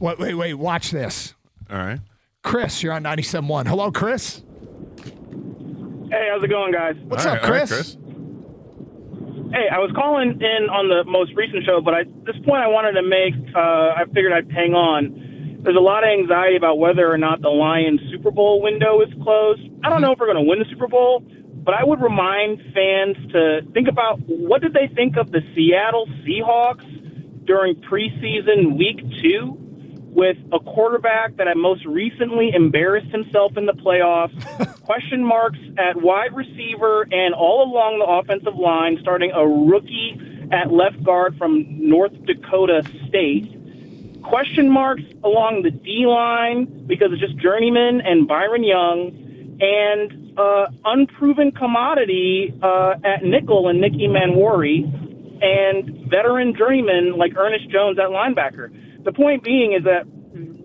Wait. Watch this. All right. Chris, you're on 97.1. Hello, Chris. Hey, how's it going, guys? What's All up, right, all right, Chris? Hey, I was calling in on the most recent show, but this point I wanted to make, I figured I'd hang on. There's a lot of anxiety about whether or not the Lions Super Bowl window is closed. I don't know if we're going to win the Super Bowl, but I would remind fans to think about what did they think of the Seattle Seahawks during preseason week 2 with a quarterback that had most recently embarrassed himself in the playoffs, question marks at wide receiver and all along the offensive line, starting a rookie at left guard from North Dakota State, question marks along the D-line because it's just journeyman and Byron Young, and unproven commodity at nickel and Nicky Manwari, and veteran journeyman like Ernest Jones at linebacker. The point being is that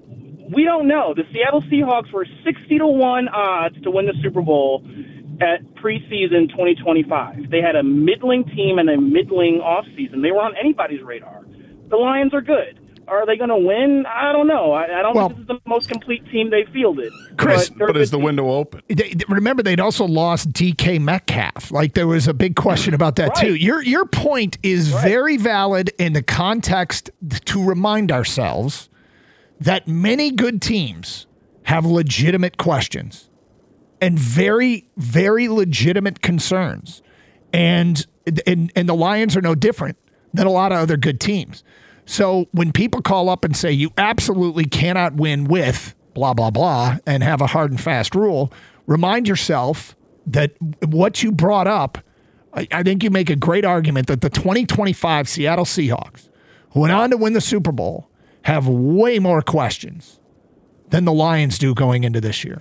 we don't know. The Seattle Seahawks were 60-1 odds to win the Super Bowl at preseason 2025. They had a middling team and a middling offseason. They were on anybody's radar. The Lions are good. Are they going to win? I don't know. I don't think this is the most complete team they fielded. Chris, but is the window open? Remember, they'd also lost DK Metcalf. Like, there was a big question about that, too. Your point is very valid in the context to remind ourselves that many good teams have legitimate questions and very, very legitimate concerns. And the Lions are no different than a lot of other good teams. So when people call up and say you absolutely cannot win with blah, blah, blah, and have a hard and fast rule, remind yourself that what you brought up, I think you make a great argument that the 2025 Seattle Seahawks, who went on to win the Super Bowl, have way more questions than the Lions do going into this year.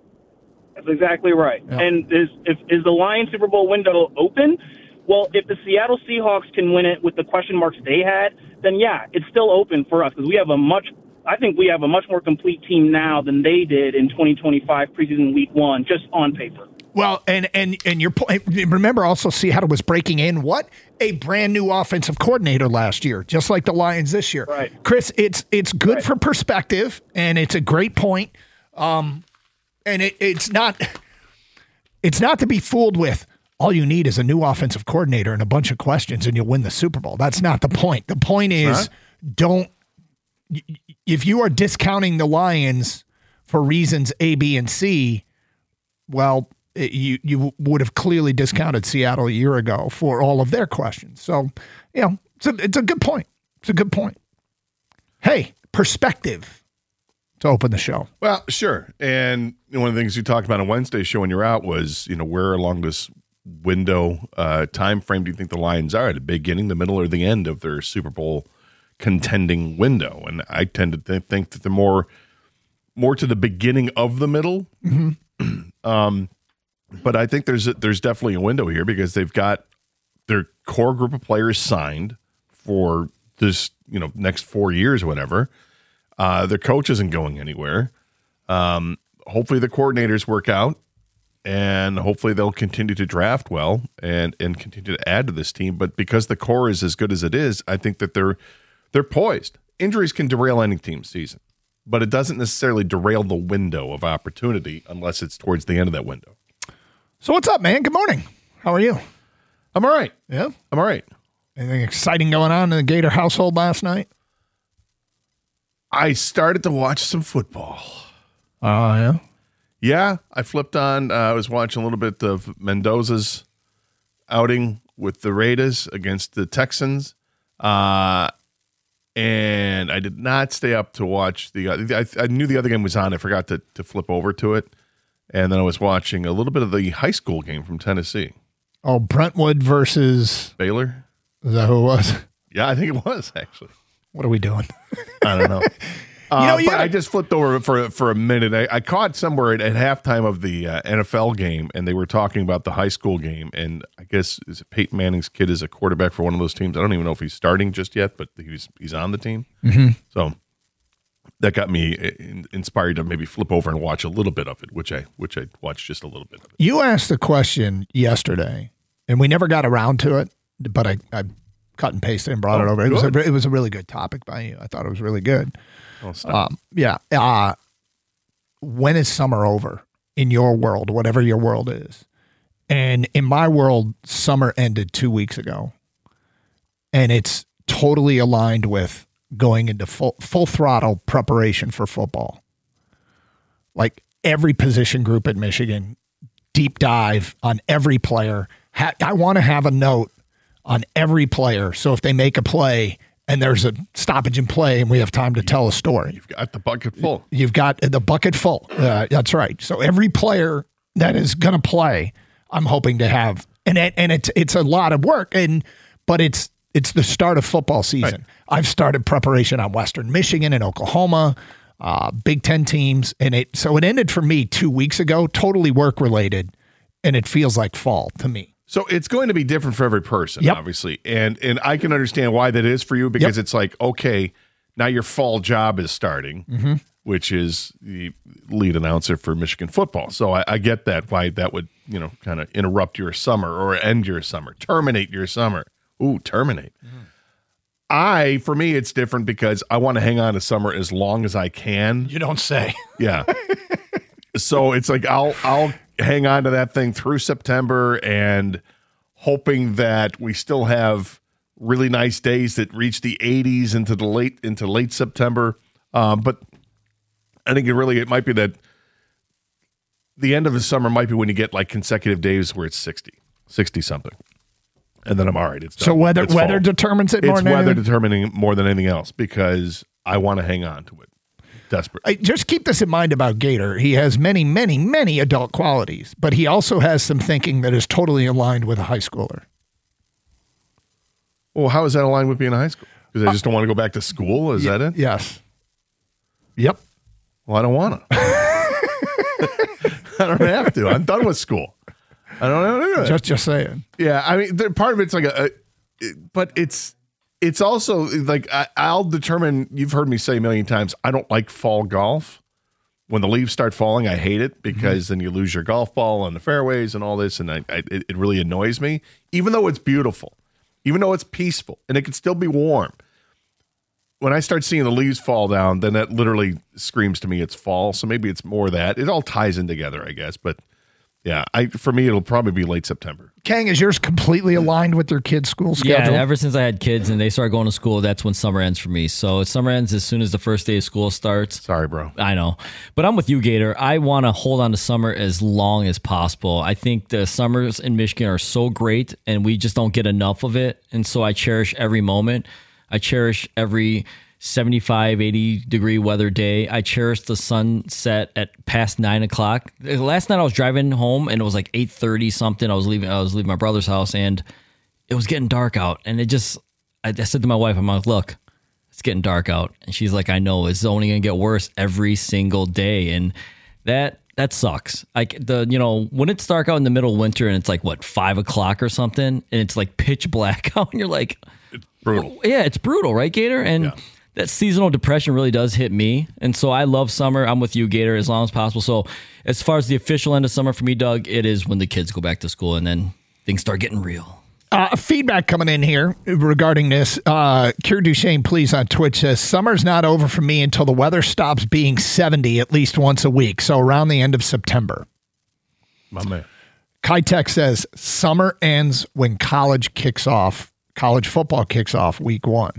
That's exactly right. Yep. And is the Lions Super Bowl window open? Well, if the Seattle Seahawks can win it with the question marks they had, then yeah, it's still open for us because I think we have a much more complete team now than they did in 2025 preseason week 1, just on paper. Well, and your point, remember also Seattle was breaking in a brand new offensive coordinator last year, just like the Lions this year. Right. Chris, it's good for perspective, and it's a great point. And it's not to be fooled with. All you need is a new offensive coordinator and a bunch of questions, and you'll win the Super Bowl. That's not the point. The point is, if you are discounting the Lions for reasons A, B, and C, well, you would have clearly discounted Seattle a year ago for all of their questions. So, it's a good point. It's a good point. Hey, perspective to open the show. Well, sure. And one of the things you talked about on Wednesday's show when you're out was, where along this window time frame do you think the Lions are, at the beginning, the middle, or the end of their Super Bowl contending window? And I tend to think that they're more to the beginning of the middle. Mm-hmm. But I think there's definitely a window here because they've got their core group of players signed for this next 4 years or whatever. Their coach isn't going anywhere. Hopefully the coordinators work out. And hopefully they'll continue to draft well and continue to add to this team. But because the core is as good as it is, I think that they're poised. Injuries can derail any team's season, but it doesn't necessarily derail the window of opportunity unless it's towards the end of that window. So what's up, man? Good morning. How are you? I'm all right. Yeah? I'm all right. Anything exciting going on in the Gator household last night? I started to watch some football. Oh, yeah? Yeah, I flipped on. I was watching a little bit of Mendoza's outing with the Raiders against the Texans, and I did not stay up to watch I knew the other game was on. I forgot to flip over to it, and then I was watching a little bit of the high school game from Tennessee. Oh, Brentwood versus Baylor. Is that who it was? Yeah, I think it was actually. What are we doing? I don't know. But I just flipped over for a minute. I caught somewhere at halftime of the NFL game, and they were talking about the high school game. And I guess Peyton Manning's kid is a quarterback for one of those teams. I don't even know if he's starting just yet, but he's on the team. Mm-hmm. So that got me inspired to maybe flip over and watch a little bit of it, which I watched just a little bit of it. You asked a question yesterday, and we never got around to it, but I cut and pasted and brought it over. It was a really good topic by you. I thought it was really good. Oh, stop. Yeah. When is summer over in your world, whatever your world is? And in my world, summer ended 2 weeks ago. And it's totally aligned with going into full throttle preparation for football. Like every position group at Michigan, deep dive on every player. I want to have a note on every player. So if they make a play and there's a stoppage in play and we have time to tell a story. You've got the bucket full. You've got the bucket full. That's right. So every player that is going to play, I'm hoping to have, and it's a lot of work, but it's the start of football season. Right. I've started preparation on Western Michigan and Oklahoma, Big Ten teams, so it ended for me 2 weeks ago, totally work related, and it feels like fall to me. So it's going to be different for every person, obviously, and I can understand why that is for you because it's like, okay, now your fall job is starting, which is the lead announcer for Michigan football. So I get that, why that would kind of interrupt your summer or end your summer, terminate your summer. Ooh, terminate. For me, it's different because I want to hang on to summer as long as I can. You don't say. Yeah. So it's like I'll hang on to that thing through September and hoping that we still have really nice days that reach the 80s into late September. But I think it might be that the end of the summer might be when you get like consecutive days where it's 60 something. And then I'm all right. It's done. So weather determines it more than anything? It's weather determining more than anything else because I want to hang on to it. Desperate. Just keep this in mind about Gator. He has many, many, many adult qualities, but he also has some thinking that is totally aligned with a high schooler. Well, how is that aligned with being a high school? Because I just don't want to go back to school? Is that it? Yes. Yep. Well, I don't want to. I don't have to. I'm done with school. I don't know how to do it. Just saying. Yeah, I mean, part of it's like but it's also like I'll determine. You've heard me say a million times, I don't like fall golf. When the leaves start falling, I hate it because then you lose your golf ball on the fairways and all this, and it really annoys me. Even though it's beautiful, even though it's peaceful, and it can still be warm. When I start seeing the leaves fall down, then that literally screams to me it's fall. So maybe it's more that. It all ties in together, I guess. But yeah, for me, it'll probably be late September. Kang, is yours completely aligned with your kids' school schedule? Yeah, ever since I had kids and they started going to school, that's when summer ends for me. So summer ends as soon as the first day of school starts. Sorry, bro. I know. But I'm with you, Gator. I want to hold on to summer as long as possible. I think the summers in Michigan are so great and we just don't get enough of it. And so I cherish every moment. I cherish every 75, 80 degree weather day. I cherish the sunset at past 9 o'clock. Last night I was driving home and it was like 8:30 something. I was leaving my brother's house and it was getting dark out. And I said to my wife, I'm like, look, it's getting dark out. And she's like, I know, it's only going to get worse every single day. And that sucks. Like when it's dark out in the middle of winter and it's like 5 o'clock or something and it's like pitch black out and you're like, it's brutal. Yeah, it's brutal, right, Gator? And that seasonal depression really does hit me. And so I love summer. I'm with you, Gator, as long as possible. So as far as the official end of summer for me, Doug, it is when the kids go back to school and then things start getting real. Feedback coming in here regarding this. Kier Duchesne, please, on Twitch says, summer's not over for me until the weather stops being 70 at least once a week. So around the end of September. My man. Kai Tech says, summer ends when college football kicks off week 1.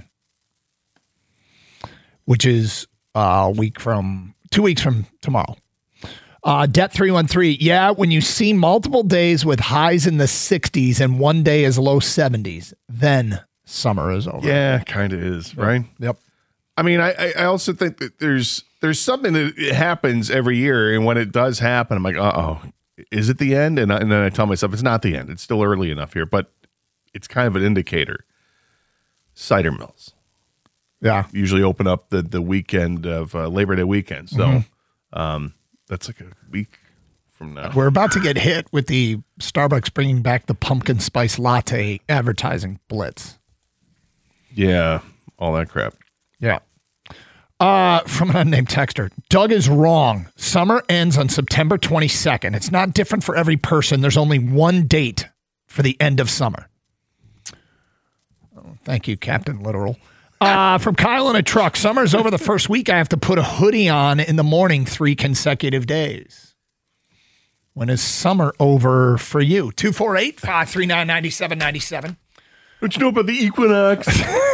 Which is 2 weeks from tomorrow. Det313, yeah, when you see multiple days with highs in the 60s and one day is low 70s, then summer is over. Yeah, kind of is, right? Yep. I mean, I also think that there's something that happens every year, and when it does happen, I'm like, uh-oh, is it the end? And then I tell myself, it's not the end. It's still early enough here, but it's kind of an indicator. Cider mills. Yeah. Usually open up the weekend of Labor Day weekend. So that's like a week from now. We're about to get hit with the Starbucks bringing back the pumpkin spice latte advertising blitz. Yeah. All that crap. Yeah. From an unnamed texter, Doug is wrong. Summer ends on September 22nd. It's not different for every person. There's only one date for the end of summer. Oh, thank you, Captain Literal. From Kyle in a truck. Summer's over the first week. I have to put a hoodie on in the morning 3 consecutive days. When is summer over for you? 248-539-9797. What you know about the equinox?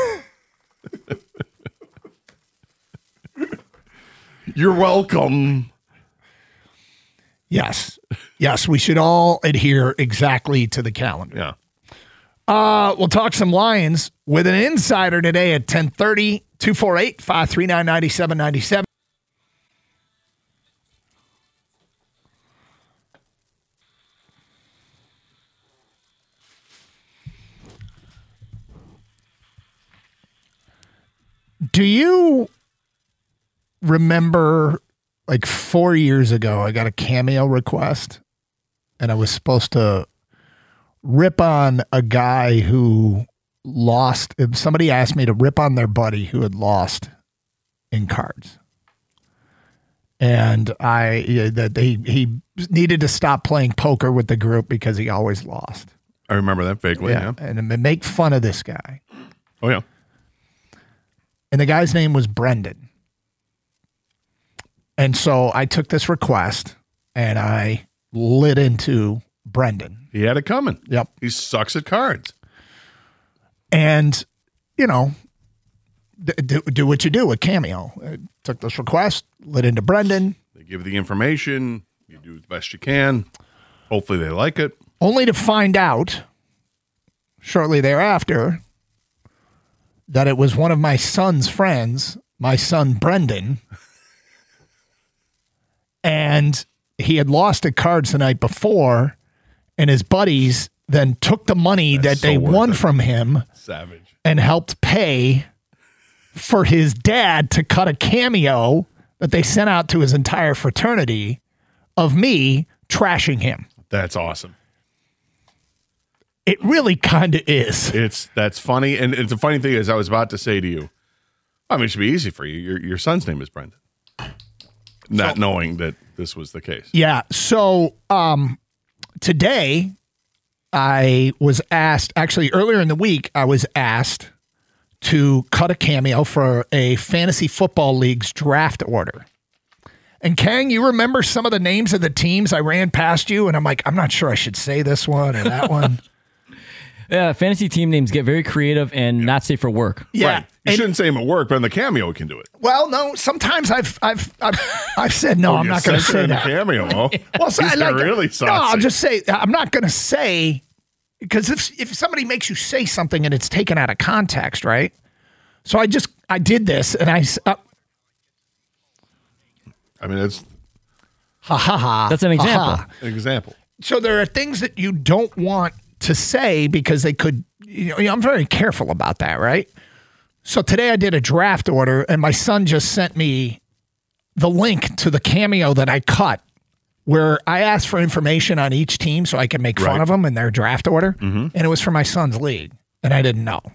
You're welcome. Yes. Yes, we should all adhere exactly to the calendar. Yeah. We'll talk some Lions with an insider today at 10:30. 248-539-9797. Do you remember, like 4 years ago, I got a Cameo request and I was supposed to rip on a guy who lost. Somebody asked me to rip on their buddy who had lost in cards. And he needed to stop playing poker with the group because he always lost. I remember that vaguely, yeah. And make fun of this guy. Oh, yeah. And the guy's name was Brendan. And so I took this request and I lit into Brendan. He had it coming. Yep. He sucks at cards. And, you know, do what you do with Cameo. I took this request, lit into Brendan. They give the information. You do the best you can. Hopefully they like it. Only to find out shortly thereafter that it was one of my son's friends, my son Brendan, and he had lost at cards the night before, and his buddies then took the money that they won from him Savage. and helped pay for his dad to cut a Cameo that they sent out to his entire fraternity of me trashing him. That's awesome. It really kind of is. That's funny. And it's a funny thing is I was about to say to you, I mean, it should be easy for you. Your son's name is Brendan. Not knowing that this was the case. Yeah. So today I was asked, actually earlier in the week, I was asked to cut a Cameo for a fantasy football league's draft order. And Kang, you remember some of the names of the teams I ran past you? And I'm like, I'm not sure I should say this one or that one. Yeah, fantasy team names get very creative and not safe for work. Yeah. Right. You shouldn't say them at work, but in the Cameo, can do it. Well, no. Sometimes I've said no. I'm not going to say in that. The Cameo. Oh. Well, so He's really saucy. No, I'll just say I'm not going to say, because if somebody makes you say something and it's taken out of context, right? So I did this and I mean, it's That's an example. an example. So there are things that you don't want to say because they could, I'm very careful about that, right? So today I did a draft order and my son just sent me the link to the Cameo that I cut where I asked for information on each team so I could make fun of them in their draft order. And it was for my son's league and I didn't know.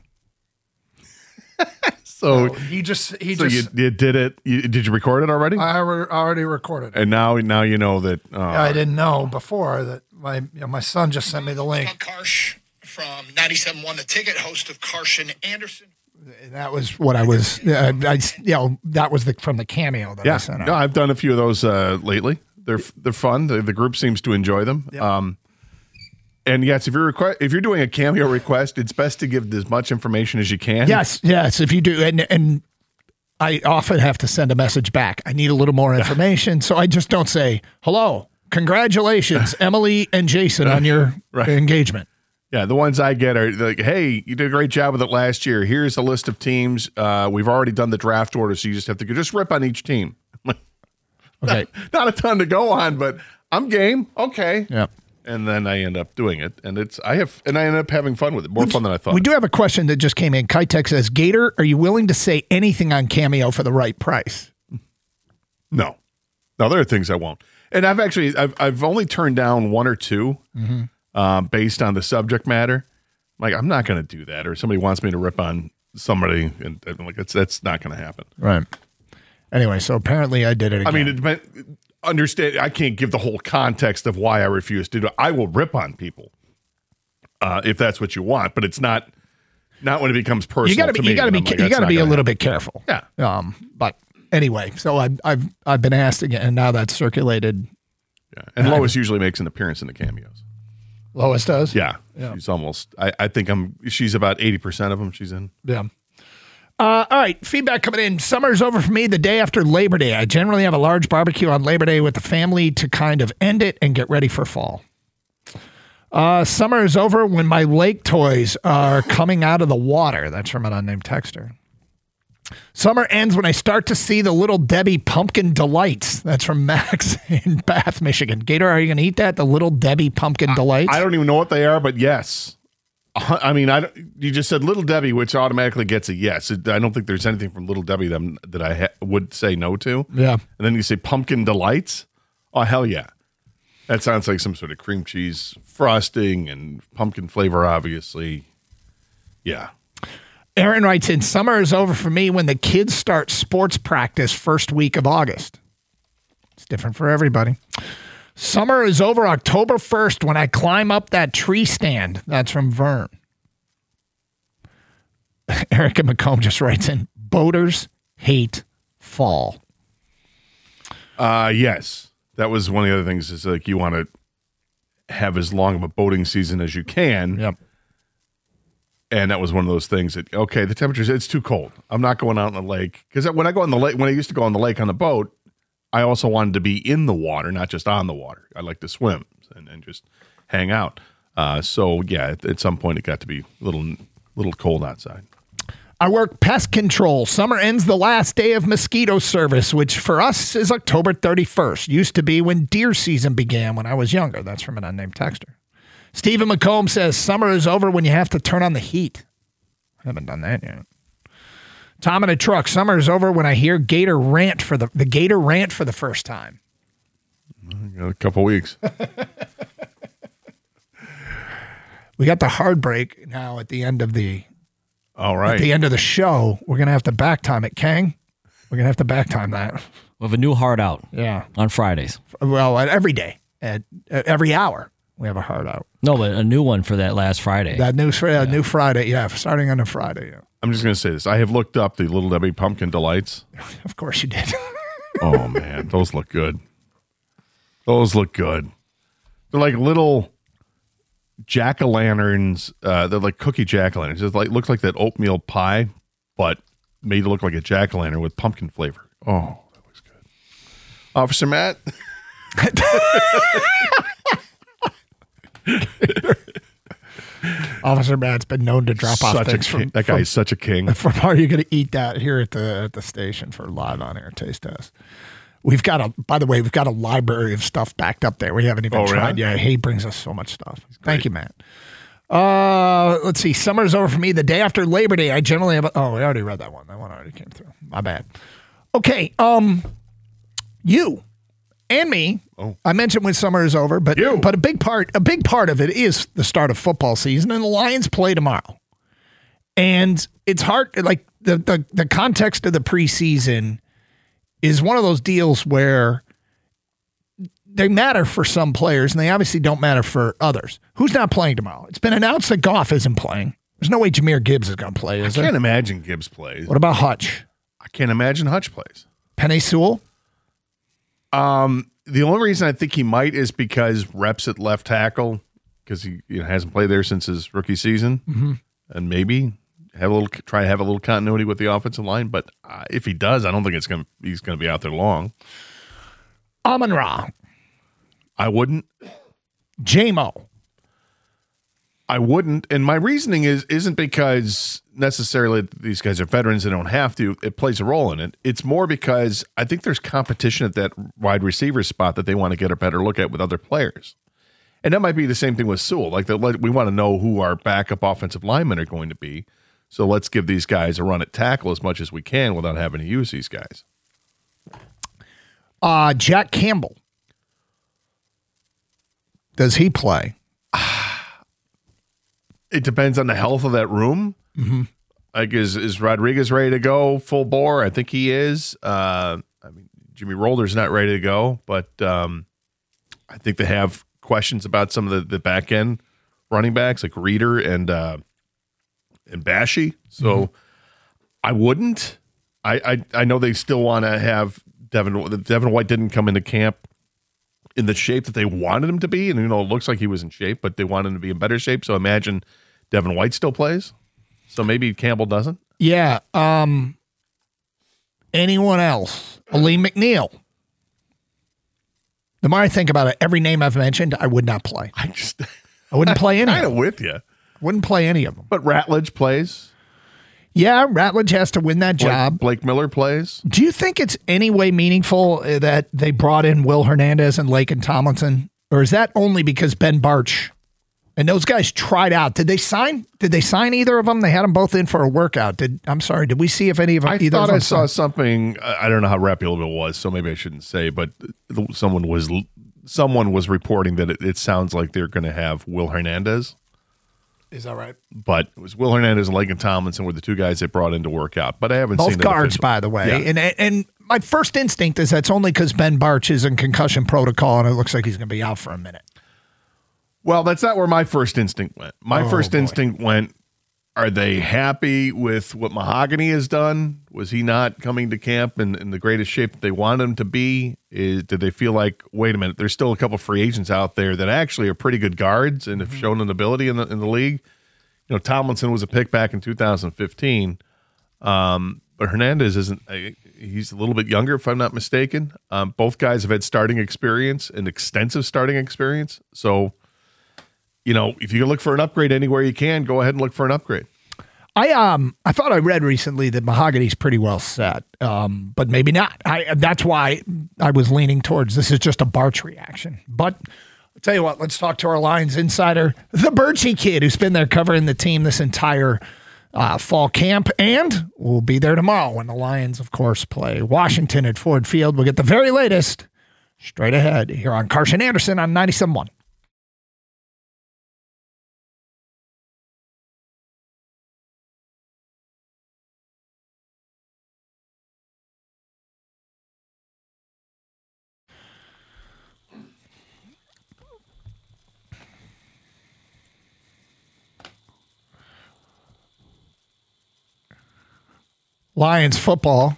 So he just you did it. Did you record it already? I already recorded it. And now you know that. I didn't know before that my son just sent me the link. Karsh from 97.1 The Ticket, host of Karsh and Anderson. That was what I was. That was from the Cameo that I sent out. No, I've done a few of those lately. They're fun. The group seems to enjoy them. Yep. And yes, if you're doing a Cameo request, it's best to give as much information as you can. Yes. If you do, and I often have to send a message back. I need a little more information, so I just don't say hello, congratulations, Emily and Jason on your engagement. Yeah, the ones I get are like, hey, you did a great job with it last year. Here's a list of teams. We've already done the draft order, so you just have to just rip on each team. Okay, not a ton to go on, but I'm game. Okay. Yeah. And then I end up doing it, and I end up having fun with it. More fun than I thought. We do have a question that just came in. Kitech says, Gator, are you willing to say anything on Cameo for the right price? No, there are things I won't. And I've only turned down one or two based on the subject matter. Like, I'm not going to do that. Or somebody wants me to rip on somebody, and I'm like, that's not going to happen. Right. Anyway, so apparently I did it again. I mean, it depends. Understand, I can't give the whole context of why I refuse to do it. I will rip on people if that's what you want, but it's not Not when it becomes personal. You got to be a little bit careful. Yeah. But anyway, so I've been asked again, and now that's circulated. Yeah. And Lois usually makes an appearance in the cameos. Lois does. Yeah. She's almost. I think she's about 80% of them. She's in. Yeah. All right, feedback coming in. Summer's over for me the day after Labor Day. I generally have a large barbecue on Labor Day with the family to kind of end it and get ready for fall. Summer is over when my lake toys are coming out of the water. That's from an unnamed texter. Summer ends when I start to see the Little Debbie pumpkin delights. That's from Max in Bath, Michigan. Gator, are you going to eat that? The Little Debbie pumpkin delights? I don't even know what they are, but yes. I mean, you just said Little Debbie, which automatically gets a yes. I don't think there's anything from Little Debbie that I would say no to. Yeah. And then you say pumpkin delights. Oh, hell yeah. That sounds like some sort of cream cheese frosting and pumpkin flavor, obviously. Yeah. Aaron writes in, summer is over for me when the kids start sports practice first week of August. It's different for everybody. Summer is over October 1st when I climb up that tree stand. That's from Vern. Erica McComb just writes in, boaters hate fall. Yes. That was one of the other things is like you want to have as long of a boating season as you can. Yep. And that was one of those things that, okay, the temperature's, it's too cold. I'm not going out in the lake. Because when I go on the lake, when I used to go on the lake on the boat, I also wanted to be in the water, not just on the water. I like to swim and just hang out. So, yeah, at some point it got to be a little cold outside. I work pest control. Summer ends the last day of mosquito service, which for us is October 31st. Used to be when deer season began when I was younger. That's from an unnamed texter. Stephen McComb says, summer is over when you have to turn on the heat. I haven't done that yet. Tom in a truck. Summer is over when I hear Gator rant for the Gator rant for the first time. Got a couple weeks. We got the hard break now at the end of the. All right. At the end of the show, we're gonna have to back time it, Kang. We're gonna have to back time that. We have a new hard out. Yeah. On Fridays. Well, every day, at every hour, we have a hard out. No, but a new one for that last Friday. That new Friday, yeah, starting on a Friday. Yeah. I'm just going to say this. I have looked up the Little Debbie Pumpkin Delights. Of course you did. Oh, man. Those look good. Those look good. They're like little jack-o'-lanterns. They're like cookie jack-o'-lanterns. It looks like that oatmeal pie, but made to look like a jack-o'-lantern with pumpkin flavor. Oh, that looks good. Officer Matt? Officer Matt's been known to drop off things from that guy is such a king. From Are You Going to Eat That here at the station for live on air taste test. We've got a library of stuff backed up there. We haven't even tried yet. He brings us so much stuff. Thank you, Matt. Let's see. Summer's over for me the day after Labor Day. I generally have we already read that one. That one already came through. My bad. Okay. You and me. Oh. I mentioned when summer is over, but a big part of it is the start of football season, and the Lions play tomorrow. And it's hard, like the context of the preseason is one of those deals where they matter for some players, and they obviously don't matter for others. Who's not playing tomorrow? It's been announced that Goff isn't playing. There's no way Jahmyr Gibbs is going to play, is there? I can't imagine Gibbs plays. What about Hutch? I can't imagine Hutch plays. Penei Sewell? The only reason I think he might is because reps at left tackle, because he hasn't played there since his rookie season, and maybe try to have a little continuity with the offensive line. But if he does, I don't think he's going to be out there long. Amon-Ra. I wouldn't. J-Mo. I wouldn't, and my reasoning isn't because necessarily these guys are veterans and don't have to. It plays a role in it. It's more because I think there's competition at that wide receiver spot that they want to get a better look at with other players. And that might be the same thing with Sewell. Like we want to know who our backup offensive linemen are going to be. So let's give these guys a run at tackle as much as we can without having to use these guys. Jack Campbell. Does he play? It depends on the health of that room. Mm-hmm. Like, is Rodriguez ready to go full bore? I think he is. Jimmy Rolder's not ready to go, but I think they have questions about some of the back end running backs like Reeder and and bashy. So I wouldn't. I know they still want to have Devin White didn't come into camp in the shape that they wanted him to be. And, it looks like he was in shape, but they wanted him to be in better shape. So imagine Devin White still plays. So maybe Campbell doesn't. Yeah. Anyone else? Aleem McNeil. The more I think about it, every name I've mentioned, I would not play. I wouldn't play any. Kind of with you. Wouldn't play any of them. But Ratledge plays. Yeah, Ratledge has to win that job. Blake Miller plays. Do you think it's any way meaningful that they brought in Will Hernandez and Lakin Tomlinson? Or is that only because Ben Bartch and those guys tried out? Did they sign either of them? They had them both in for a workout. Did we see if any of them? I thought I saw something. I don't know how reputable it was, so maybe I shouldn't say, but someone was reporting that it sounds like they're going to have Will Hernandez. Is that right? But it was Will Hernandez and Lakin Tomlinson were the two guys they brought in to work out. But I haven't seen both guards, by the way. Yeah. And my first instinct is that's only because Ben Bartch is in concussion protocol, and it looks like he's going to be out for a minute. Well, that's not where my first instinct went. My first instinct went, are they happy with what Mahogany has done? Was he not coming to camp in the greatest shape that they wanted him to be? Did they feel like, wait a minute, there's still a couple free agents out there that actually are pretty good guards and have shown an ability in the league? Tomlinson was a pick back in 2015, but Hernandez isn't. He's a little bit younger, if I'm not mistaken. Both guys have had starting experience and extensive starting experience. So, if you can look for an upgrade anywhere you can, go ahead and look for an upgrade. I thought I read recently that Mahogany's pretty well set, but maybe not. That's why I was leaning towards this is just a Bartch reaction. But I'll tell you what, let's talk to our Lions insider, the Birchie Kid, who's been there covering the team this entire fall camp, and we'll be there tomorrow when the Lions, of course, play Washington at Ford Field. We'll get the very latest straight ahead here on Carson Anderson on 97.1. Lions football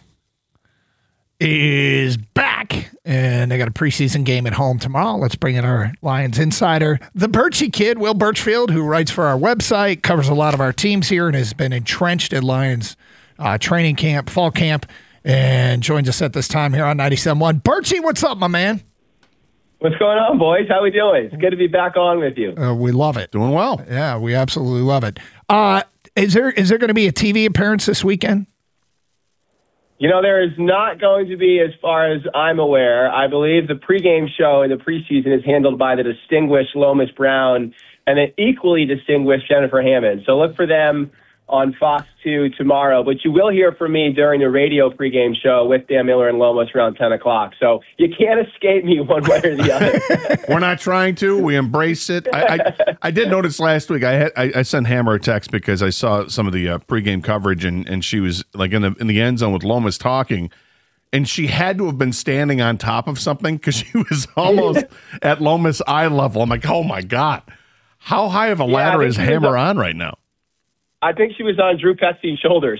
is back, and they got a preseason game at home tomorrow. Let's bring in our Lions insider, the Birchie Kid, Will Birchfield, who writes for our website, covers a lot of our teams here, and has been entrenched at Lions training camp, fall camp, and joins us at this time here on 97.1. Birchie, what's up, my man? What's going on, boys? How we doing? It's good to be back on with you. We love it. Doing well. Yeah, we absolutely love it. Is there going to be a TV appearance this weekend? There is not going to be, as far as I'm aware. I believe the pregame show in the preseason is handled by the distinguished Lomas Brown and the equally distinguished Jennifer Hammond. So look for them on Fox 2 tomorrow. But you will hear from me during the radio pregame show with Dan Miller and Lomas around 10 o'clock. So you can't escape me one way or the other. We're not trying to. We embrace it. I did notice last week I sent Hammer a text because I saw some of the pregame coverage and she was like in the end zone with Lomas talking. And she had to have been standing on top of something because she was almost at Lomas' eye level. I'm like, oh, my God. How high of a ladder is Hammer on right now? I think she was on Drew Petsy's shoulders.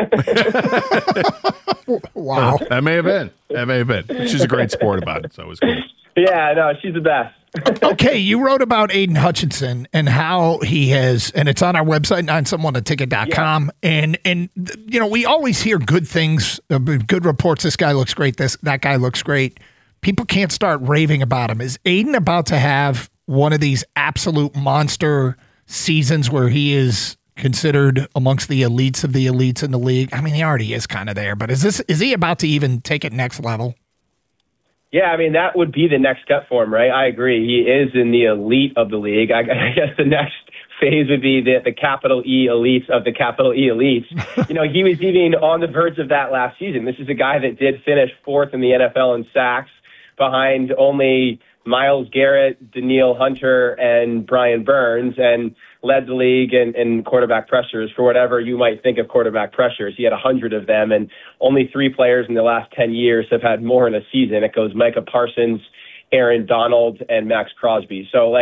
Wow. That may have been. She's a great sport about it, so it was cool. Yeah, no, she's the best. Okay, you wrote about Aiden Hutchinson and how he has, and it's on our website, 971theticket.com. Yeah. And we always hear good things, good reports. This guy looks great. That guy looks great. People can't start raving about him. Is Aiden about to have one of these absolute monster seasons where he is considered amongst the elites of the elites in the league? I mean, he already is kind of there, but is he about to even take it next level? Yeah, I mean, that would be the next step for him, right? I agree. He is in the elite of the league. I guess the next phase would be the capital E elites of the capital E elites. He was even on the verge of that last season. This is a guy that did finish fourth in the NFL in sacks behind only Myles Garrett, Danielle Hunter, and Brian Burns, and led the league in quarterback pressures for whatever you might think of quarterback pressures. He had 100 of them, and only 3 players in the last 10 years have had more in a season. It goes Micah Parsons, Aaron Donald, and Max Crosby. So,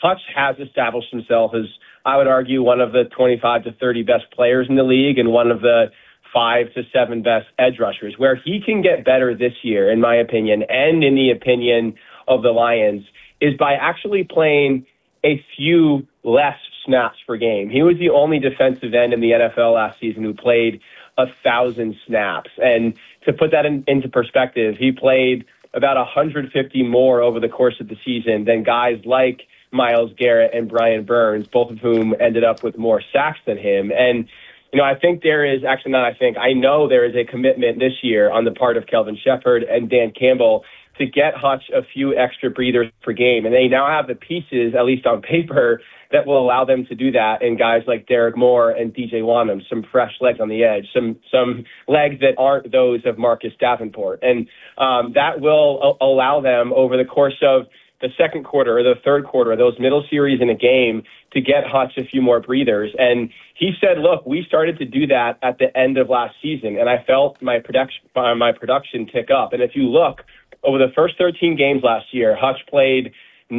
Hutch has established himself as, I would argue, one of the 25 to 30 best players in the league and one of the 5 to 7 best edge rushers. Where he can get better this year, in my opinion, and in the opinion of the Lions, is by actually playing a few less snaps per game. He was the only defensive end in the NFL last season who played 1,000 snaps. And to put that into perspective, he played about 150 more over the course of the season than guys like Myles Garrett and Brian Burns, both of whom ended up with more sacks than him. And, I think there is actually not, I know there is a commitment this year on the part of Kelvin Shepherd and Dan Campbell to get Hutch a few extra breathers per game. And they now have the pieces, at least on paper, that will allow them to do that in guys like Derek Moore and DJ Wanham, some fresh legs on the edge, some legs that aren't those of Marcus Davenport. And that will allow them over the course of the second quarter or the third quarter, those middle series in a game, to get Hutch a few more breathers. And he said, look, we started to do that at the end of last season, and I felt my production tick up. And if you look, over the first 13 games last year, Hutch played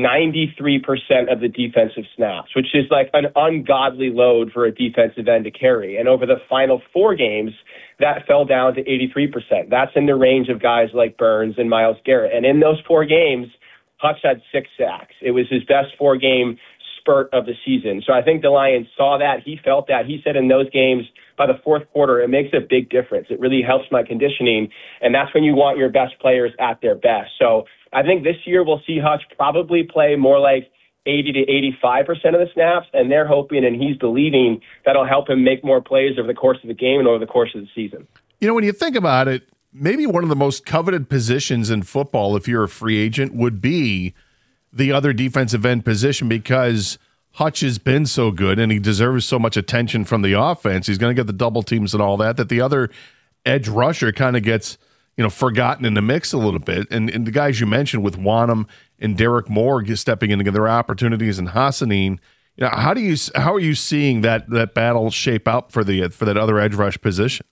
93% of the defensive snaps, which is like an ungodly load for a defensive end to carry. And over the final 4 games, that fell down to 83%. That's in the range of guys like Burns and Myles Garrett. And in those 4 games, Hutch had 6 sacks. It was his best 4-game spurt of the season. So I think the Lions saw that. He felt that. He said in those games, by the fourth quarter, it makes a big difference. It really helps my conditioning, and that's when you want your best players at their best. So I think this year we'll see Hutch probably play more like 80 to 85% of the snaps, and they're hoping and he's believing that'll help him make more plays over the course of the game and over the course of the season. When you think about it, maybe one of the most coveted positions in football, if you're a free agent, would be the other defensive end position, because Hutch has been so good and he deserves so much attention from the offense. He's going to get the double teams and all that the other edge rusher kind of gets, forgotten in the mix a little bit. And the guys you mentioned with Wanham and Derek Moore stepping into their opportunities, and Hassanin, how are you seeing that battle shape out for that other edge rush position?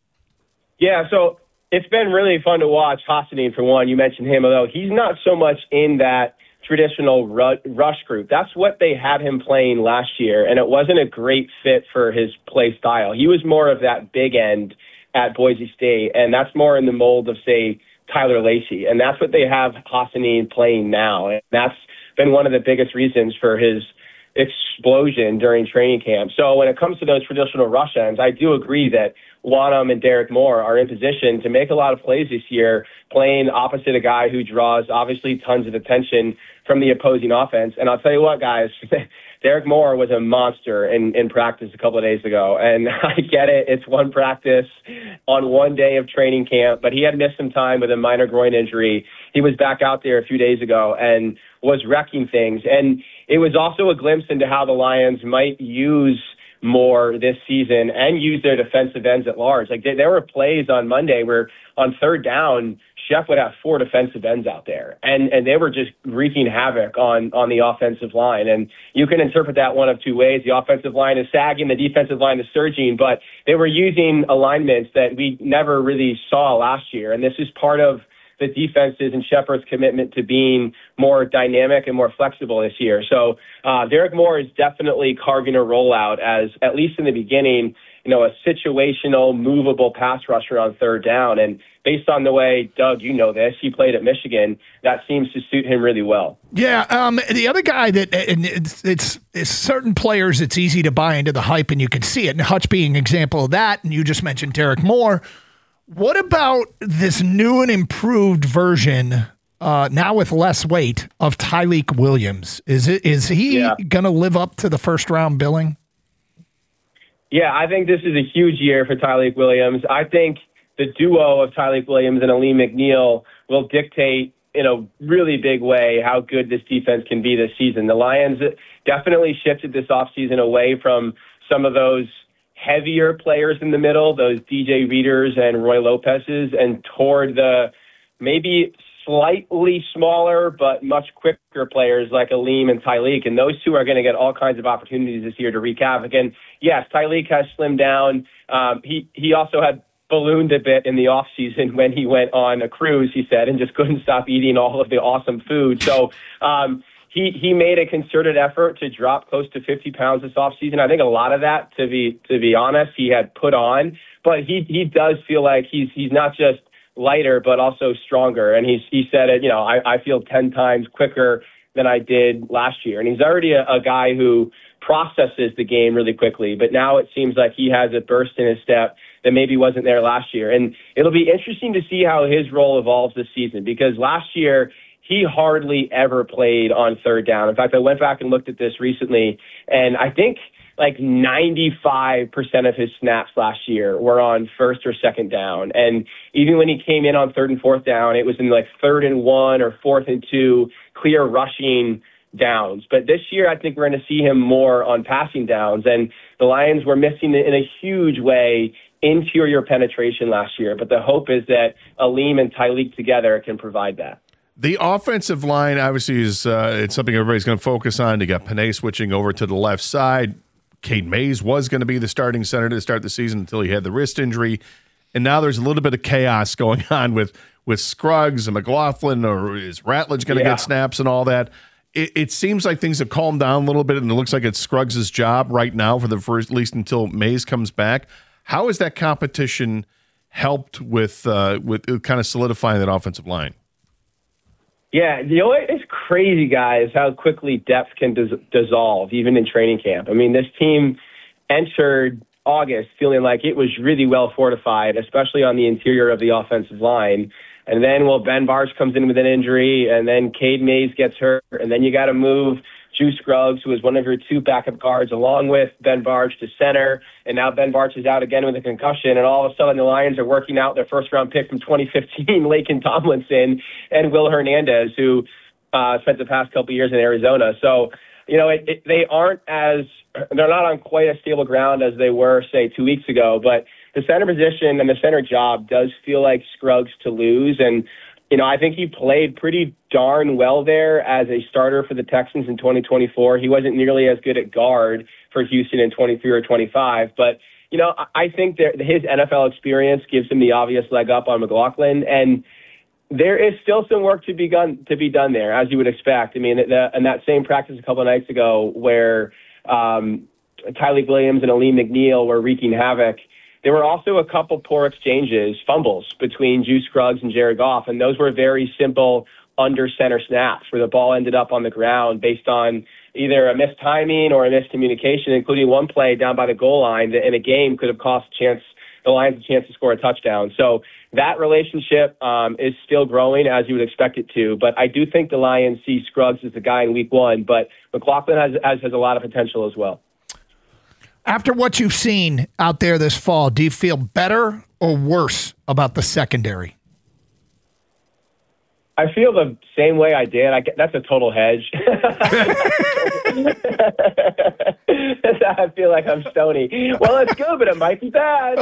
Yeah, so it's been really fun to watch Hassanin, for one. You mentioned him, although he's not so much in that traditional rush group. That's what they had him playing last year, and it wasn't a great fit for his play style. He was more of that big end at Boise State, and that's more in the mold of, say, Tyler Lacey, and that's what they have Hassanin playing now, and that's been one of the biggest reasons for his explosion during training camp. So when it comes to those traditional rush ends, I do agree that Wanham and Derek Moore are in position to make a lot of plays this year, playing opposite a guy who draws obviously tons of attention from the opposing offense. And I'll tell you what, guys, Derek Moore was a monster in practice a couple of days ago. And I get it. It's one practice on one day of training camp, but he had missed some time with a minor groin injury. He was back out there a few days ago and was wrecking things. And it was also a glimpse into how the Lions might use more this season and use their defensive ends at large. Like there were plays on Monday where on third down, Chef would have 4 defensive ends out there, and they were just wreaking havoc on the offensive line. And you can interpret that one of 2 ways. The offensive line is sagging, the defensive line is surging, but they were using alignments that we never really saw last year. And this is part of the defenses and Shepard's commitment to being more dynamic and more flexible this year. So Derek Moore is definitely carving a rollout as, at least in the beginning, a situational, movable pass rusher on third down. And based on the way, Doug, he played at Michigan, that seems to suit him really well. Yeah. The other guy that, and it's certain players, it's easy to buy into the hype and you can see it. And Hutch being an example of that. And you just mentioned Derek Moore. What about this new and improved version, now with less weight, of Tyleik Williams? Is he going to live up to the first round billing? Yeah, I think this is a huge year for Tyleik Williams. I think the duo of Tyleik Williams and Aleem McNeil will dictate in a really big way how good this defense can be this season. The Lions definitely shifted this offseason away from some of those heavier players in the middle, those DJ Readers and Roy Lopez's, and toward the maybe slightly smaller but much quicker players like Aleem and Tyleik. And those two are going to get all kinds of opportunities this year to wreak havoc. And yes, Tyleik has slimmed down. He also had ballooned a bit in the off season when he went on a cruise, he said, and just couldn't stop eating all of the awesome food. So he made a concerted effort to drop close to 50 pounds this offseason. I think a lot of that, to be honest, he had put on, but he does feel like he's not just lighter, but also stronger. And he said it, I feel 10 times quicker than I did last year. And he's already a guy who processes the game really quickly, but now it seems like he has a burst in his step that maybe wasn't there last year. And it'll be interesting to see how his role evolves this season, because last year he hardly ever played on third down. In fact, I went back and looked at this recently, and I think like 95% of his snaps last year were on first or second down. And even when he came in on third and fourth down, it was in like 3rd and 1 or 4th and 2, clear rushing downs. But this year, I think we're going to see him more on passing downs. And the Lions were missing in a huge way interior penetration last year. But the hope is that Aleem and Tyleek together can provide that. The offensive line, obviously, is it's something everybody's going to focus on. You got Panay switching over to the left side. Cade Mays was going to be the starting center to start the season until he had the wrist injury. And now there's a little bit of chaos going on with Scruggs and McLaughlin, or is Ratledge going to get snaps and all that? It seems like things have calmed down a little bit, and it looks like it's Scruggs' job right now for the first, at least until Mays comes back. How has that competition helped with kind of solidifying that offensive line? Yeah, it's crazy, guys, how quickly depth can dissolve, even in training camp. I mean, this team entered August feeling like it was really well fortified, especially on the interior of the offensive line. And then, Ben Bartch comes in with an injury, and then Cade Mays gets hurt, and then you got to move Juice Scruggs, who is one of your 2 backup guards, along with Ben Bartch to center, and now Ben Bartch is out again with a concussion, and all of a sudden the Lions are working out their first-round pick from 2015, Laken Tomlinson, and Will Hernandez, who spent the past couple of years in Arizona. So, they're not on quite as stable ground as they were, say, 2 weeks ago, but the center position and the center job does feel like Scruggs to lose, and I think he played pretty darn well there as a starter for the Texans in 2024. He wasn't nearly as good at guard for Houston in 23 or 25, but I think his NFL experience gives him the obvious leg up on McLaughlin, and there is still some work to be done there, as you would expect. I mean, in that same practice a couple of nights ago where Tyleek Williams and Aleem McNeil were wreaking havoc, there were also a couple poor exchanges, fumbles between Juice Scruggs and Jared Goff, and those were very simple under center snaps where the ball ended up on the ground based on either a missed timing or a miscommunication, including one play down by the goal line that in a game could have cost the Lions a chance to score a touchdown. So that relationship is still growing, as you would expect it to. But I do think the Lions see Scruggs as the guy in week 1, but McLaughlin has a lot of potential as well. After what you've seen out there this fall, do you feel better or worse about the secondary? I feel the same way I did. That's a total hedge. I feel like I'm stony. Well, it's good, but it might be bad.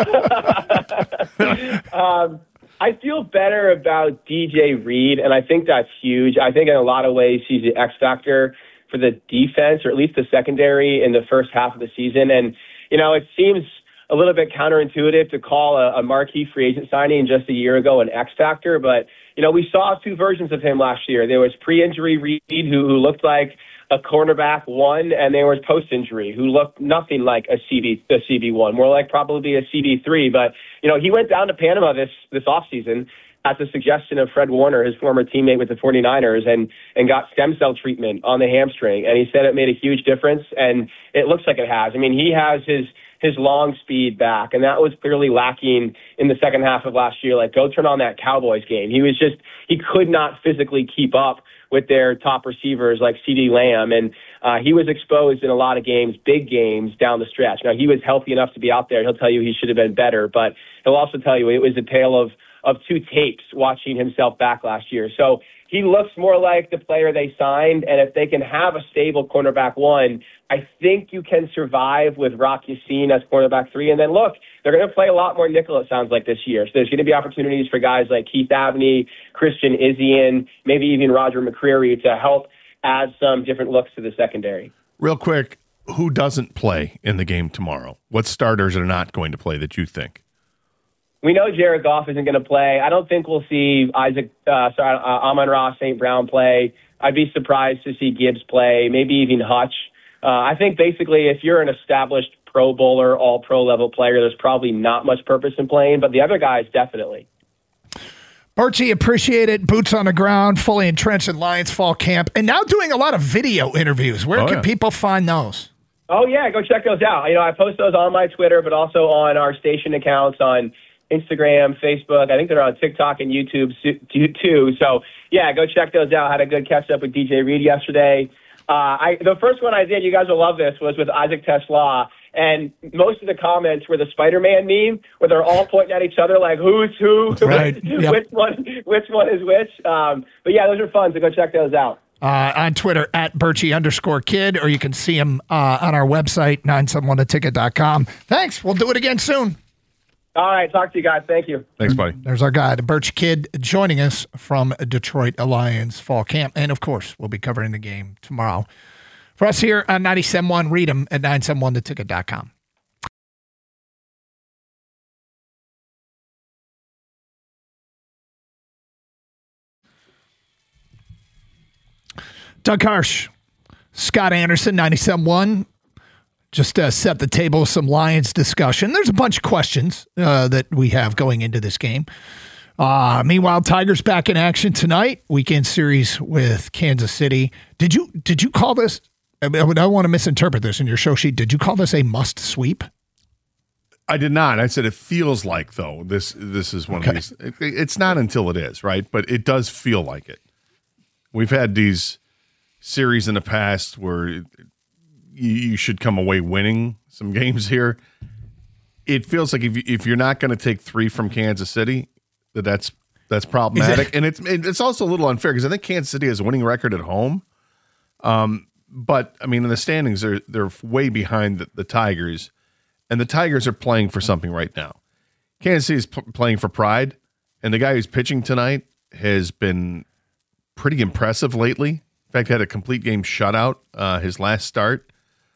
I feel better about DJ Reed, and I think that's huge. I think in a lot of ways he's the X factor for the defense, or at least the secondary in the first half of the season. And, it seems a little bit counterintuitive to call a marquee free agent signing just a year ago an X factor, but, we saw 2 versions of him last year. There was pre-injury Reed, who looked like a cornerback 1, and there was post-injury, who looked nothing like a CB1, more like probably a CB3. But, he went down to Panama this offseason at the suggestion of Fred Warner, his former teammate with the 49ers, and got stem cell treatment on the hamstring. And he said it made a huge difference, and it looks like it has. I mean, he has his long speed back, and that was clearly lacking in the second half of last year. Like, go turn on that Cowboys game. He could not physically keep up with their top receivers like CeeDee Lamb, and he was exposed in a lot of games, big games down the stretch. Now, he was healthy enough to be out there. He'll tell you he should have been better, but he'll also tell you it was a tale of 2 tapes watching himself back last year. So he looks more like the player they signed, and if they can have a stable cornerback 1, I think you can survive with Rock Ya-Sin as cornerback 3. And then, look, they're going to play a lot more nickel, it sounds like, this year. So there's going to be opportunities for guys like Keith Abney, Christian Izien, maybe even Roger McCreary to help add some different looks to the secondary. Real quick, who doesn't play in the game tomorrow? What starters are not going to play that you think? We know Jared Goff isn't going to play. I don't think we'll see Amon-Ra St. Brown play. I'd be surprised to see Gibbs play, maybe even Hutch. I think basically if you're an established Pro Bowler, all-pro level player, there's probably not much purpose in playing, but the other guys definitely. Birchie, appreciate it. Boots on the ground, fully entrenched in Lions fall camp, and now doing a lot of video interviews. Where can people find those? Oh, yeah, go check those out. I post those on my Twitter, but also on our station accounts on Instagram, Facebook. I think they're on TikTok and YouTube too. So, yeah, go check those out. Had a good catch-up with DJ Reed yesterday. The first one I did, you guys will love this, was with Isaac Tesla. And most of the comments were the Spider-Man meme, where they're all pointing at each other like, who's who? Right. Yep. Which one is which? But, yeah, those are fun, so go check those out. On Twitter, at Birchie_kid, or you can see him on our website, 971theticket.com. Thanks. We'll do it again soon. All right. Talk to you guys. Thank you. Thanks, buddy. There's our guy, the Birch Kid, joining us from Detroit Lions fall camp. And, of course, we'll be covering the game tomorrow. For us here on 97.1, read them at 971theticket.com. Doug Harsh, Scott Anderson, 97.1. Just set the table with some Lions discussion. There's a bunch of questions that we have going into this game. Meanwhile, Tigers back in action tonight. Weekend series with Kansas City. Did you call this? I don't want to misinterpret this in your show sheet. Did you call this a must sweep? I did not. I said it feels like, though. This is one of these. It's not until it is, right? But it does feel like it. We've had these series in the past where you should come away winning some games here. It feels like if you're not going to take 3 from Kansas City, that's problematic. And it's also a little unfair because I think Kansas City has a winning record at home. But I mean, in the standings, they're way behind the Tigers, and the Tigers are playing for something right now. Kansas City is playing for pride, and the guy who's pitching tonight has been pretty impressive lately. In fact, had a complete game shutout his last start.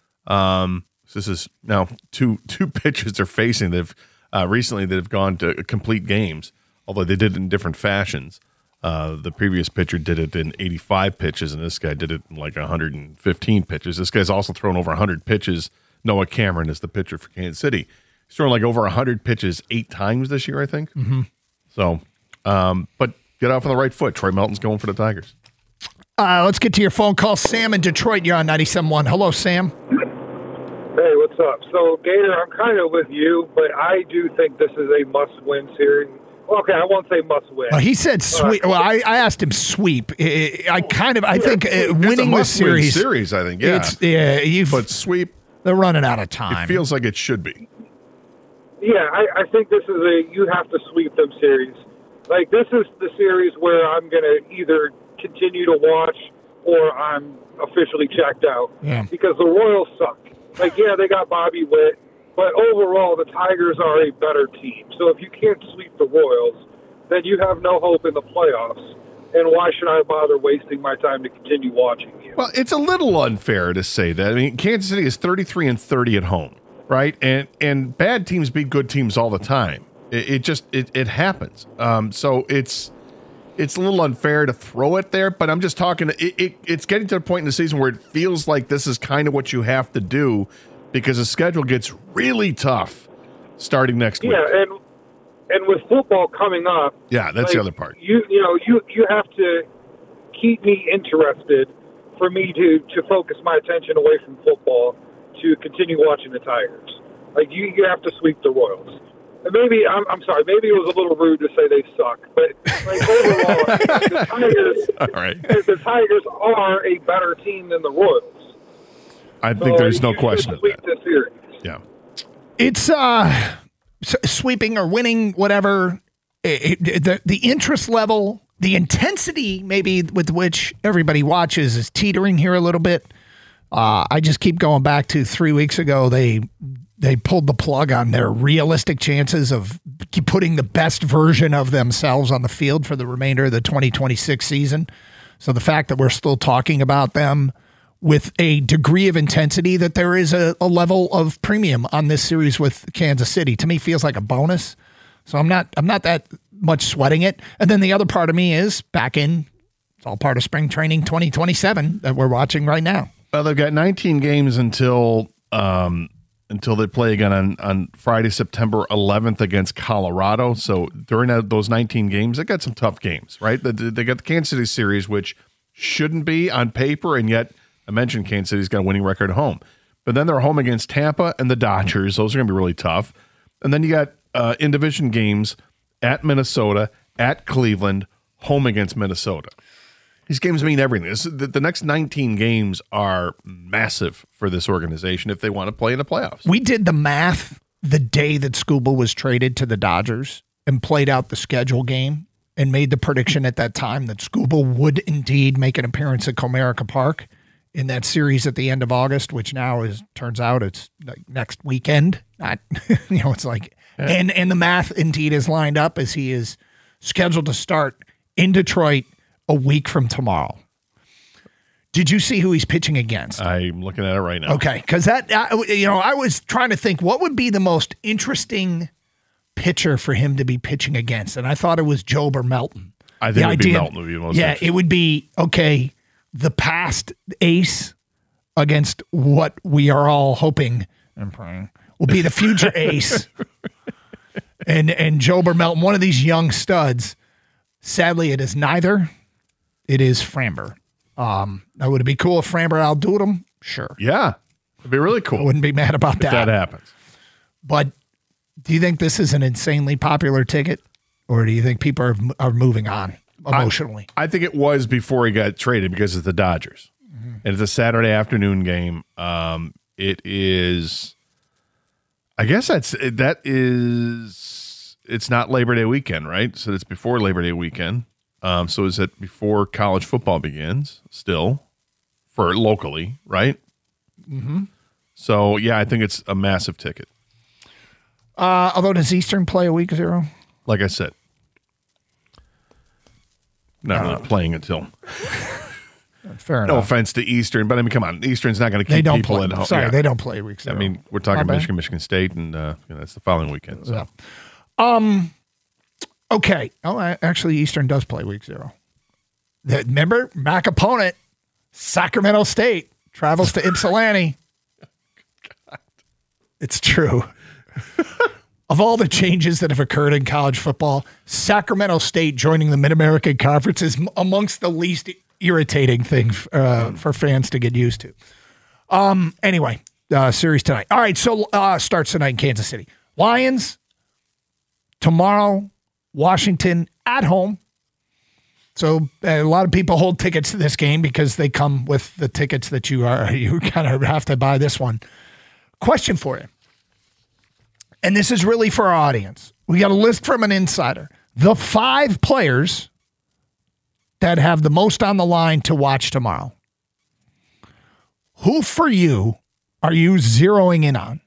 So this is now two pitchers they're facing that have gone to complete games, although they did it in different fashions. The previous pitcher did it in 85 pitches, and this guy did it in like 115 pitches. This guy's also thrown over 100 pitches. Noah Cameron is the pitcher for Kansas City. He's thrown like over 100 pitches 8 times this year, I think. Mm-hmm. So, but get off on the right foot. Troy Melton's going for the Tigers. Let's get to your phone call. Sam in Detroit, you're on 97.1. Hello, Sam. Hey, what's up? So, Gator, I'm kind of with you, but I do think this is a must-win series. Okay, I won't say must-win. Well, he said sweep. Well, I asked him sweep. I think winning this series. I think, yeah. But sweep. They're running out of time. It feels like it should be. Yeah, I think this is you have to sweep them series. Like, this is the series where I'm going to either continue to watch or I'm officially checked out. Yeah. Because the Royals suck. Like, yeah, they got Bobby Witt, but overall the Tigers are a better team. So if you can't sweep the Royals, then you have no hope in the playoffs. And why should I bother wasting my time to continue watching you? Well, it's a little unfair to say that. I mean, Kansas City is 33-30 at home, right? And bad teams beat good teams all the time. It happens. So it's a little unfair to throw it there, but I'm just talking. It's getting to the point in the season where it feels like this is kind of what you have to do because the schedule gets really tough starting next week. Yeah, and with football coming up, that's the other part. You have to keep me interested for me to focus my attention away from football to continue watching the Tigers. Like you have to sweep the Royals. And maybe I'm sorry. Maybe it was a little rude to say they suck, but like overall, the Tigers are a better team than the Royals. I think there's no question of that. This series. Yeah, it's sweeping or winning, whatever. The interest level, the intensity, maybe with which everybody watches, is teetering here a little bit. I just keep going back to 3 weeks ago. They pulled the plug on their realistic chances of putting the best version of themselves on the field for the remainder of the 2026 season. So the fact that we're still talking about them with a degree of intensity, that there is a level of premium on this series with Kansas City, to me feels like a bonus. So I'm not that much sweating it. And then the other part of me is back in It's all part of spring training 2027 that we're watching right now. Well, they've got 19 games until they play again on Friday, September 11th against Colorado. So during those 19 games, they got some tough games, right? They got the Kansas City series, which shouldn't be on paper, and yet I mentioned Kansas City's got a winning record at home. But then they're home against Tampa and the Dodgers. Those are going to be really tough. And then you got in-division games at Minnesota, at Cleveland, home against Minnesota. These games mean everything. The next 19 games are massive for this organization if they want to play in the playoffs. We did the math the day that Skubal was traded to the Dodgers and played out the schedule game and made the prediction at that time that Skubal would indeed make an appearance at Comerica Park in that series at the end of August, which now turns out it's like next weekend. Not, it's like, and the math indeed is lined up as he is scheduled to start in Detroit a week from tomorrow. Did you see who he's pitching against? I'm looking at it right now. Okay, because I was trying to think what would be the most interesting pitcher for him to be pitching against, and I thought it was Job or Melton. I think Melton would be the most interesting. It would be, okay, the past ace against what we are all hoping and praying will be the future ace. And Job or Melton, one of these young studs. Sadly, it is neither. It is Framber. Would it be cool if Framber outdoed him? Sure. Yeah. It'd be really cool. I wouldn't be mad about if that happens. But do you think this is an insanely popular ticket, or do you think people are moving on emotionally? I think it was before he got traded because it's the Dodgers. Mm-hmm. And it's a Saturday afternoon game. It is, I guess it's not Labor Day weekend, right? So it's before Labor Day weekend. So is it before college football begins still for locally, right? Mm-hmm. So, yeah, I think it's a massive ticket. Although, does Eastern play a week 0? Like I said, not playing until. Fair enough. No offense to Eastern, but I mean, come on. Eastern's not going to keep people at home. Sorry, they don't play week 0. I mean, we're talking Michigan State, and that's the following weekend. So. Yeah. Okay. Oh, actually, Eastern does play week 0. Remember, MAC opponent, Sacramento State, travels to Ypsilanti. God. It's true. Of all the changes that have occurred in college football, Sacramento State joining the Mid-American Conference is amongst the least irritating thing for fans to get used to. Anyway, series tonight. All right, so starts tonight in Kansas City. Lions tomorrow. Washington at home. So a lot of people hold tickets to this game because they come with the tickets that you kind of have to buy this one. Question for you. And this is really for our audience. We got a list from an insider. The 5 players that have the most on the line to watch tomorrow. Who for you are you zeroing in on?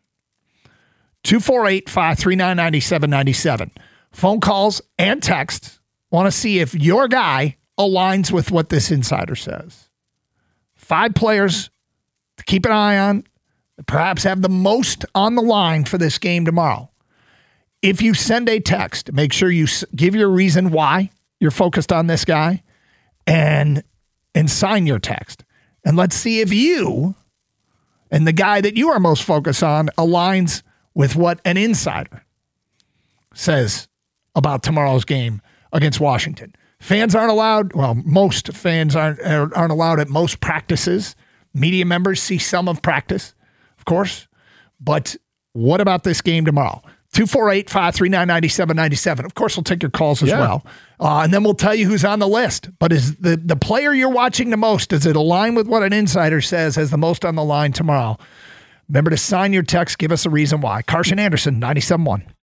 248-539-9797. Phone calls and texts. Want to see if your guy aligns with what this insider says. 5 players to keep an eye on, perhaps have the most on the line for this game tomorrow. If you send a text, make sure you give your reason why you're focused on this guy and sign your text. And let's see if you and the guy that you are most focused on aligns with what an insider says about tomorrow's game against Washington. Fans aren't allowed. Well, most fans aren't allowed at most practices. Media members see some of practice, of course. But what about this game tomorrow? 248-539-9797. Of course, we'll take your calls as well. And then we'll tell you who's on the list. But is the player you're watching the most, does it align with what an insider says has the most on the line tomorrow? Remember to sign your text. Give us a reason why. Karsch and Anderson, 97.1.